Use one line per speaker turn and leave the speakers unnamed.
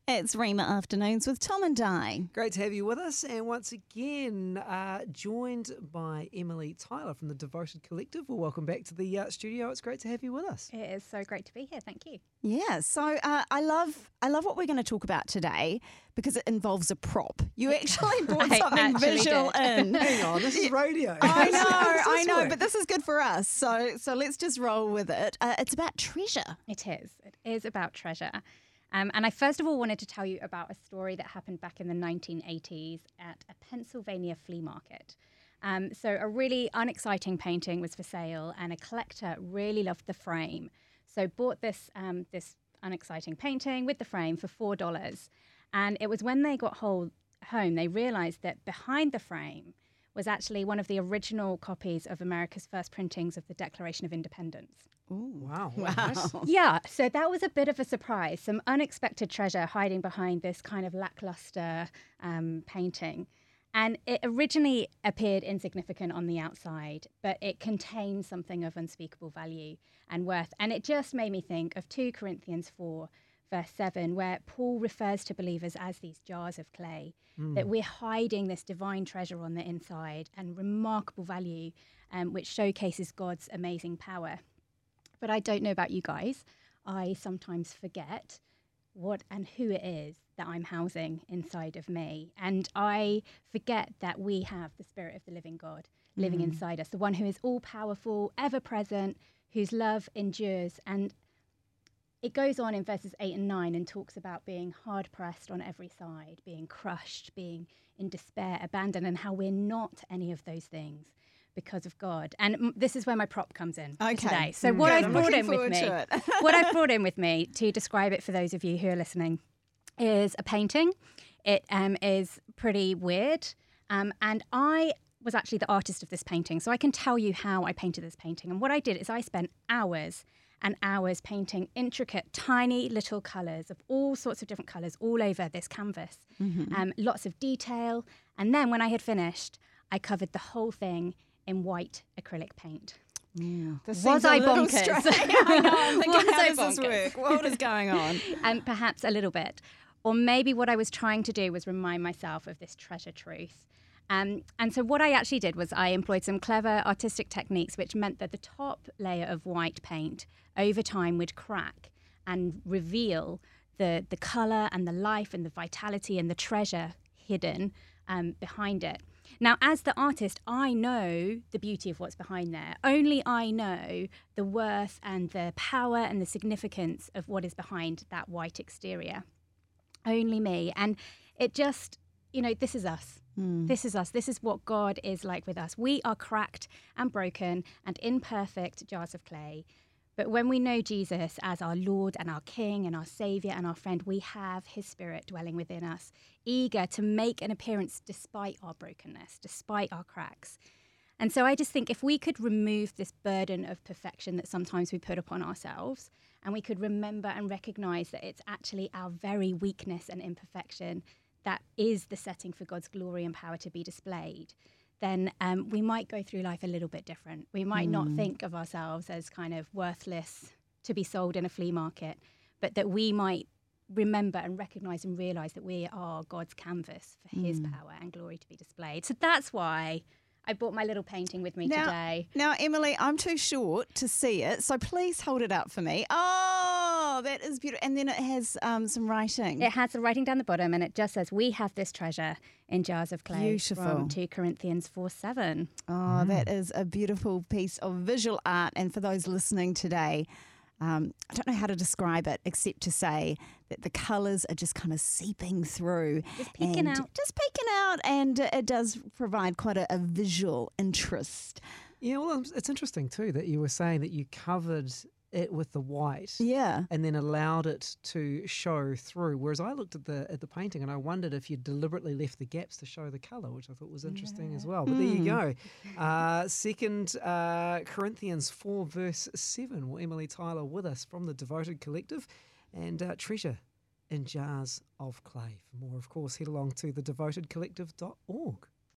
It's Rima Afternoons with Tom and Di.
Great to have you with us, and once again, joined by Emily Tyler from the Devoted Collective. Well, welcome back to the studio. It's great to have you with us.
It is so great to be here. Thank you.
Yeah, so I love what we're going to talk about today because it involves a prop. You actually brought something visual in.
Hang on, this is radio.
I know, but this is good for us. So let's just roll with it. It's about treasure.
It is. It is about treasure. And I first of all wanted to tell you about a story that happened back in the 1980s at a Pennsylvania flea market. So a really unexciting painting was for sale, and a collector really loved the frame. So bought this unexciting painting with the frame for $4. And it was when they got home, they realized that behind the frame was actually one of the original copies of America's first printings of the Declaration of Independence.
Ooh, wow.
Wow.
Yeah, so that was a bit of a surprise. Some unexpected treasure hiding behind this kind of lackluster painting. And it originally appeared insignificant on the outside, but it contained something of unspeakable value and worth. And it just made me think of 2 Corinthians 4, verse 7, where Paul refers to believers as these jars of clay, that we're hiding this divine treasure on the inside and remarkable value, which showcases God's amazing power. But I don't know about you guys. I sometimes forget what and who it is that I'm housing inside of me. And I forget that we have the Spirit of the living God living inside us, the one who is all-powerful, ever-present, whose love endures. And it goes on in verses 8 and 9 and talks about being hard-pressed on every side, being crushed, being in despair, abandoned, and how we're not any of those things because of God. And this is where my prop comes in today. So what I've brought in with me, what I've brought in with me to describe it for those of you who are listening is a painting. It is pretty weird. And I was actually the artist of this painting. So I can tell you how I painted this painting. And what I did is I spent hours and hours painting intricate, tiny little colours of all sorts of different colours all over this canvas. Lots of detail. And then when I had finished, I covered the whole thing in white acrylic paint.
Yeah.
Was I bonkers?
I know. I'm thinking,
Was
how
I
does this work? What is going on?
And perhaps a little bit. Or maybe what I was trying to do was remind myself of this treasure truth. And so what I actually did was I employed some clever artistic techniques, which meant that the top layer of white paint over time would crack and reveal the colour and the life and the vitality and the treasure hidden behind it. Now, as the artist, I know the beauty of what's behind there. Only I know the worth and the power and the significance of what is behind that white exterior. Only me. And it just, this is us. This is us. This is what God is like with us. We are cracked and broken and imperfect jars of clay. But when we know Jesus as our Lord and our King and our Saviour and our friend, we have his Spirit dwelling within us, eager to make an appearance despite our brokenness, despite our cracks. And so I just think if we could remove this burden of perfection that sometimes we put upon ourselves, and we could remember and recognise that it's actually our very weakness and imperfection that is the setting for God's glory and power to be displayed, then we might go through life a little bit different. We might not think of ourselves as kind of worthless to be sold in a flea market, but that we might remember and recognise and realise that we are God's canvas for his power and glory to be displayed. So that's why I brought my little painting with me today.
Now, Emily, I'm too short to see it, so please hold it up for me. Oh, that is beautiful. And then it has some writing.
It has the writing down the bottom, and it just says, "We have this treasure in jars of clay."
Beautiful.
From 2 Corinthians 4:7.
Oh, that is a beautiful piece of visual art. And for those listening today, I don't know how to describe it except to say that the colours are just kind of seeping through.
Just peeking
out. And it does provide quite a visual interest.
Yeah, well, it's interesting too that you were saying that you covered it with the white, and then allowed it to show through. Whereas I looked at the painting and I wondered if you deliberately left the gaps to show the colour, which I thought was interesting as well. But there you go. 2 Corinthians 4 verse 7. Well, Emily Tyler with us from the Devoted Collective, and treasure in jars of clay. For more, of course, head along to thedevotedcollective.org.